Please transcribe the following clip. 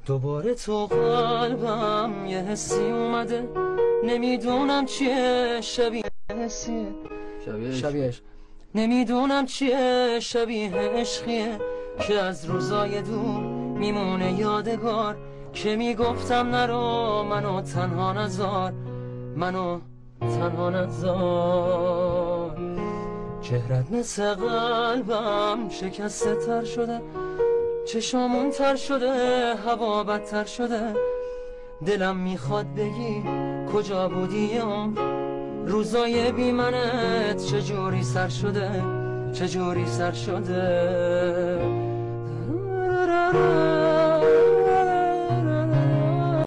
دوباره تو قلبم یه حسی اومده، نمیدونم چیه، شبیه حسیه، شبیهش نمیدونم چیه، شبیه عشقیه که از روزای دور میمونه یادگار، که میگفتم نرو منو تنها نذار، منو تنها نذار. چهرت مثل قلبم شکسته تر شده، چشامون تر شده، هوا بدتر شده، دلم میخواد بگی کجا بودی روزای بی منت چجوری سر شده، چجوری سر شده.